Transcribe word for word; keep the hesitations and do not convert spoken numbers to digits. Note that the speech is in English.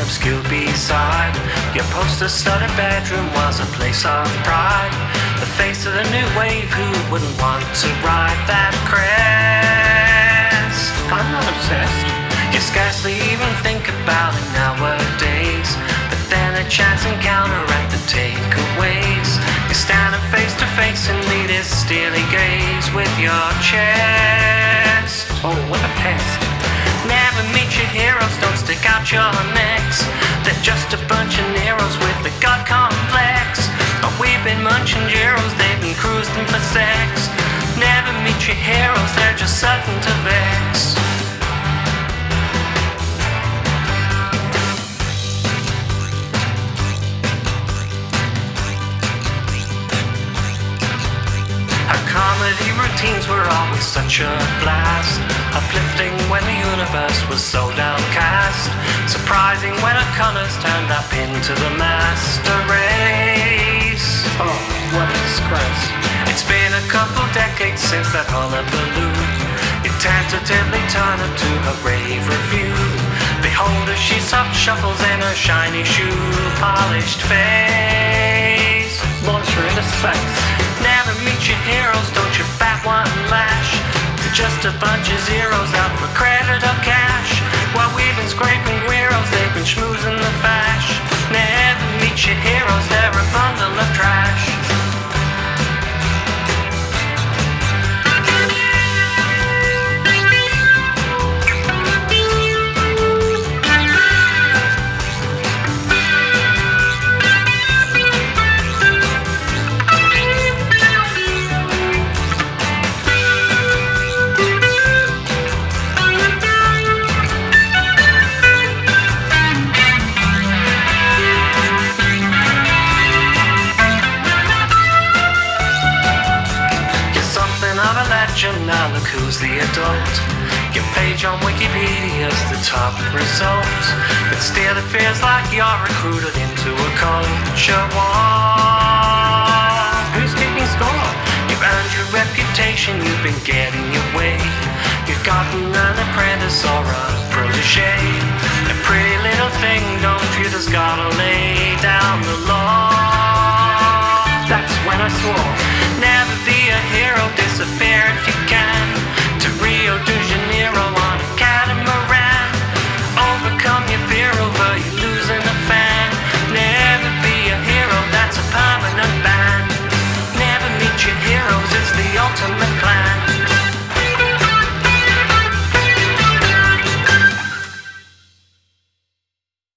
obscure B-side. Your poster-studded bedroom was a place of pride. The face of the new wave, who wouldn't want to ride that crest? I'm not obsessed. You scarcely even think about it nowadays. But then a chance encounter at the takeaways. You're standing face to face and meet his steely gaze with your chest. Oh, what a pest. Never meet your heroes, don't stick out your necks. They're just a bunch of Neros with a god complex. Oh, we've been munching gyros, they've been cruising for sex. Never meet your heroes, they're just certain to vex. Our comedy routines were always such a blast. Uplifting when the universe was so downcast. Surprising when our colors turned up into the master race. Oh, what a disgrace. It's been a couple decades since that hullabaloo. You tentatively turn up to her rave review. Behold her, she soft shuffles in her shiny shoe. Polished face. Launch her into space. Never meet your heroes, don't you bat one lash. They're just a bunch of zeros out for credit or cash. While we've been scraping guiros, they've been schmoozing the fash. Never meet your heroes, they're a bundle of trash. Now look who's the adult. Your page on Wikipedia's the top result. But still it feels like you're recruited into a culture war. Who's keeping score? You've earned your reputation, you've been getting your way. You've gotten an apprentice or a protege. A pretty little thing, don't you just gotta lay down the law. That's when I swore. Never be a hero, disappear if you can. To Rio de Janeiro on a catamaran. Overcome your fear over you losing a fan. Never be a hero, that's a permanent ban. Never meet your heroes, it's the ultimate